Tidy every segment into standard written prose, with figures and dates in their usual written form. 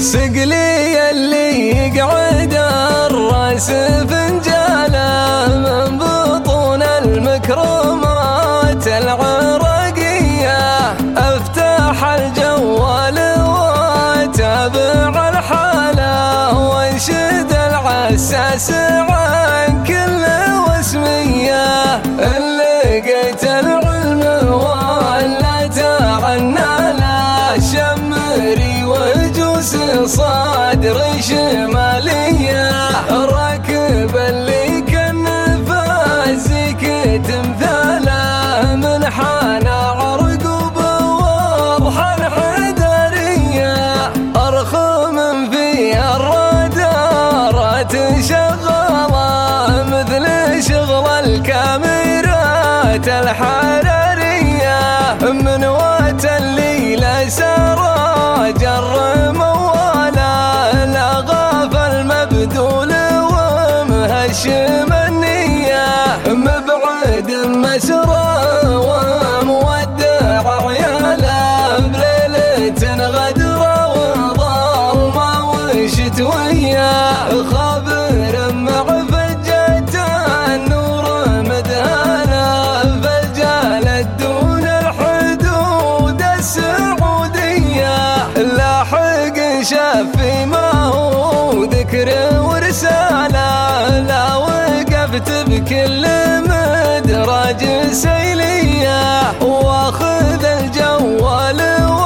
سقلي اللي يقعد الراس فنجاله من بطون المكرمات العراقية، افتح الجوال واتابع الحالة وانشد العساس عن كل وسمية. لقيت العلم ولات عناله شمري وجوس صدر شمالية، راكب اللي كان فازك تمثاله من حانا عرقوبه واضحى الحدارية، ارخم في الرادارات شغالة مثل شغل الكاميرات الحرارية، من وقت الليلة سارى جر موالا لا غافل مبذول ومهشم النية، مبعد مسرى ومودع عياله بليلة غدرة وظلمة وشتوية، خابر مع فجة النور مدهانة فجالت دون الحدود السعودية، لاحق شافي ما هو ذكر ورسالة، لا وقفت بكل مدرج سيلية، واخذ الجوال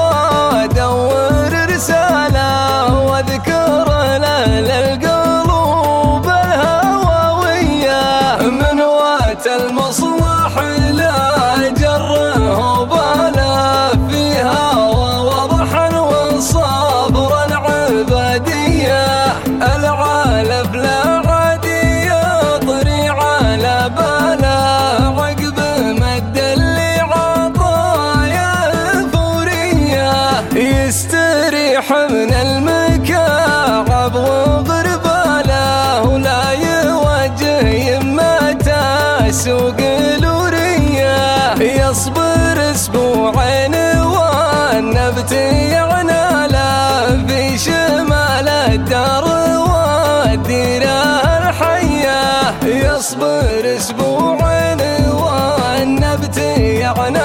وادور رسالة واذكر له للقلوب الهواوية، من وقت المصلح لا جره باله فيها ووضحا وصبرا عبادية، العالف لا عادي يطري على باله عقب مد اللي عطايا فورية، يستريح من المكعب وغرباله ولا يوجه يمته سوق الورية، يصبر اسبوعين والنبت يعناله في شمال الدار والديره الحية، يصبر اسبوعين والنبت يعناله